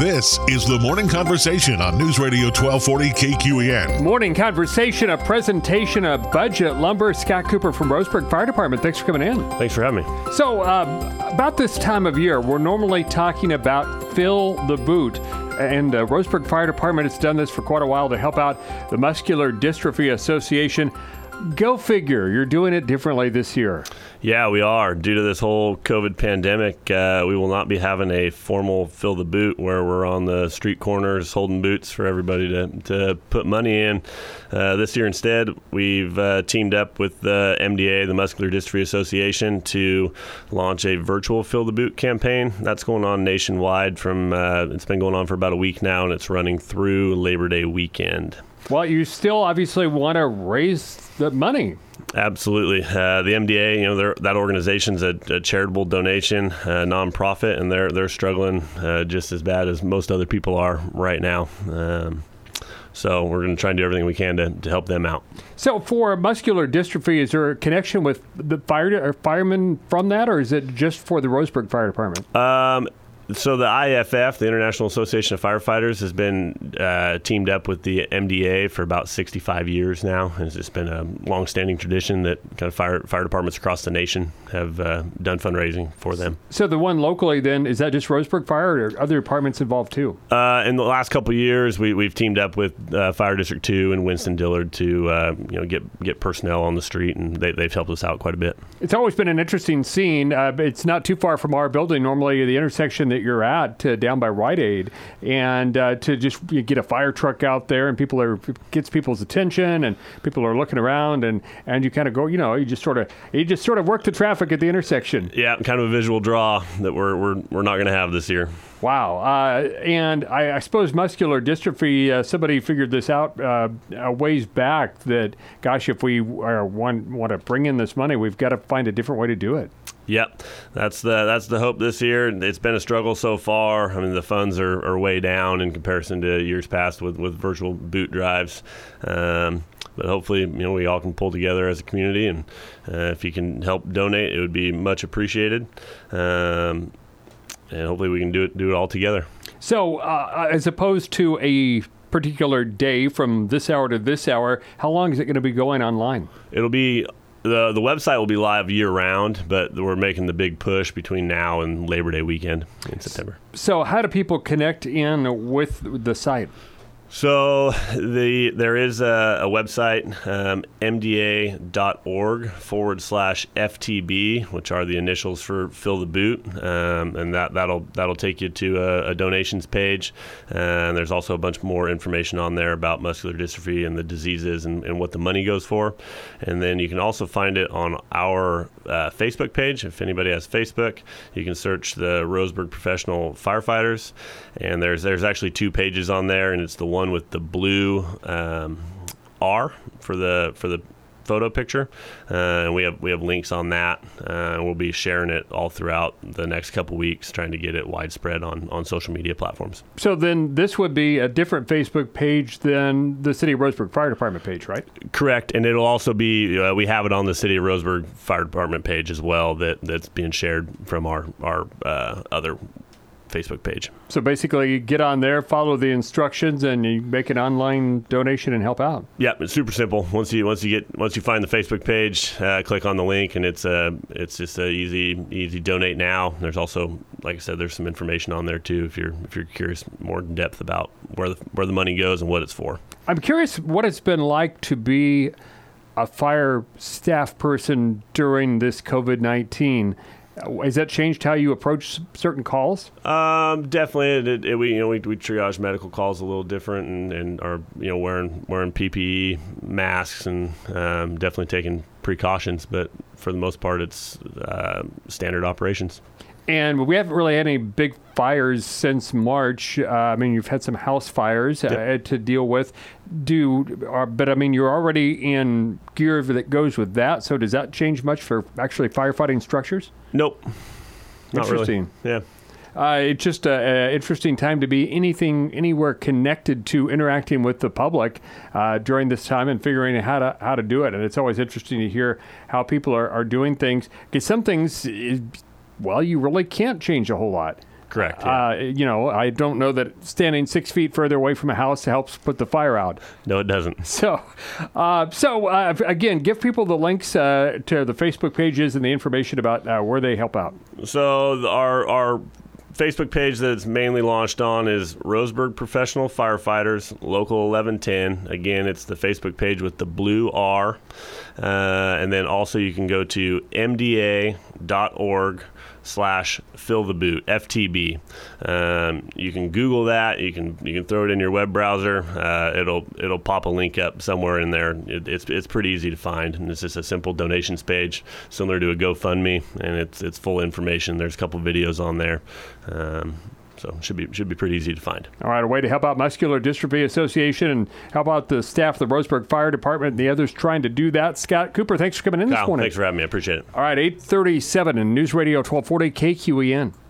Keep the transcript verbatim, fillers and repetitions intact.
This is the Morning Conversation on News Radio twelve forty K Q E N. Morning Conversation, a presentation of Budget Lumber. Scott Cooper from Roseburg Fire Department. Thanks for coming in. Thanks for having me. So, um, about this time of year, we're normally talking about Fill the Boot. And uh, Roseburg Fire Department has done this for quite a while to help out the Muscular Dystrophy Association. Go figure, you're doing it differently this year. Yeah, we are. Due to this whole COVID pandemic, uh, we will not be having a formal Fill the Boot where we're on the street corners holding boots for everybody to, to put money in. Uh, this year instead, we've uh, teamed up with the M D A, the Muscular Dystrophy Association, to launch a virtual Fill the Boot campaign. That's going on nationwide from, uh, it's been going on for about a week now, and it's running through Labor Day weekend. Well, you still obviously want to raise the money. Absolutely. Uh, the M D A, you know, they're, that organization's a, a charitable donation, a nonprofit, and they're they're struggling uh, just as bad as most other people are right now. Um, so we're going to try and do everything we can to, to help them out. So for muscular dystrophy, is there a connection with the fire or firemen from that, or is it just for the Roseburg Fire Department? Um, So the I F F, the International Association of Firefighters, has been uh, teamed up with the M D A for about sixty-five years now. It's just been a long-standing tradition that kind of fire fire departments across the nation have uh, done fundraising for them. So the one locally then, is that just Roseburg Fire, or are other departments involved too? Uh, in the last couple of years, we, we've teamed up with uh, Fire District two and Winston-Dillard to uh, you know get get personnel on the street, and they, they've helped us out quite a bit. It's always been an interesting scene. Uh, it's not too far from our building. Normally, the intersection that you're at uh, down by Rite Aid, and uh, to just you get a fire truck out there, and people are gets people's attention, and people are looking around, and, and you kind of go, you know, you just sort of you just sort of work the traffic at the intersection. Yeah, kind of a visual draw that we're we're we're not going to have this year. Wow. Uh, and I, I suppose muscular dystrophy, uh, somebody figured this out uh, a ways back that, gosh, if we are want, want to bring in this money, we've got to find a different way to do it. Yep, that's the that's the hope this year. It's been a struggle so far. I mean, the funds are, are way down in comparison to years past with, with virtual boot drives. Um, but hopefully, you know, we all can pull together as a community, and uh, if you can help donate, it would be much appreciated. Um, and hopefully, we can do it do it all together. So, uh, as opposed to a particular day from this hour to this hour, how long is it going to be going online? It'll be. The the website will be live year-round, but we're making the big push between now and Labor Day weekend in September. So how do people connect in with the site? So the there is a, a website, um, mda.org forward slash FTB, which are the initials for Fill the Boot, um, and that, that'll that'll take you to a, a donations page. And there's also a bunch more information on there about muscular dystrophy and the diseases and, and what the money goes for. And then you can also find it on our uh, Facebook page. If anybody has Facebook, you can search the Roseburg Professional Firefighters, and there's there's actually two pages on there, and it's the one with the blue um, R for the for the photo picture, uh, and we have we have links on that, uh, and we'll be sharing it all throughout the next couple weeks, trying to get it widespread on, on social media platforms. So then this would be a different Facebook page than the City of Roseburg Fire Department page, right? Correct, and it'll also be uh, we have it on the City of Roseburg Fire Department page as well, that that's being shared from our our uh, other Facebook page. So basically, get on there, follow the instructions, and you make an online donation and help out. Yeah, it's super simple. Once you once you get once you find the Facebook page, uh, click on the link, and it's uh, it's just a easy easy donate now. There's also, like I said, there's some information on there too if you're if you're curious more in depth about where the where the money goes and what it's for. I'm curious what it's been like to be a fire staff person during this COVID nineteen. Has that changed how you approach certain calls? Um, definitely. It, it, we you know we, we triage medical calls a little different, and, and are you know wearing wearing P P E, masks, and um, definitely taking precautions. But for the most part, it's uh, standard operations. And we haven't really had any big fires since March. Uh, I mean, you've had some house fires uh, yep. to deal with. Do, uh, but I mean, you're already in gear that goes with that. So does that change much for actually firefighting structures? Nope. Not Interesting. Really. Yeah. Uh, it's just an interesting time to be anything, anywhere connected to interacting with the public uh, during this time and figuring out how to how to do it. And it's always interesting to hear how people are, are doing things. Because some things, well, you really can't change a whole lot. Correct. Yeah. Uh, you know, I don't know that standing six feet further away from a house helps put the fire out. No, it doesn't. So, uh, so uh, again, give people the links uh, to the Facebook pages and the information about uh, where they help out. So our our Facebook page that it's mainly launched on is Roseburg Professional Firefighters, Local eleven ten. Again, it's the Facebook page with the blue R. Uh, and then also you can go to M D A dot org slash fill the boot, F T B. Um, you can Google that. You can you can throw it in your web browser. Uh, it'll it'll pop a link up somewhere in there. It, it's it's pretty easy to find, and it's just a simple donations page, similar to a GoFundMe, and it's it's full information. There's a couple videos on there. Um, So should be should be pretty easy to find. All right, a way to help out Muscular Dystrophy Association and help out the staff of the Roseburg Fire Department and the others trying to do that. Scott Cooper, thanks for coming in Kyle, this morning. Thanks for having me. I appreciate it. All right, eight thirty-seven in News Radio twelve forty K Q E N.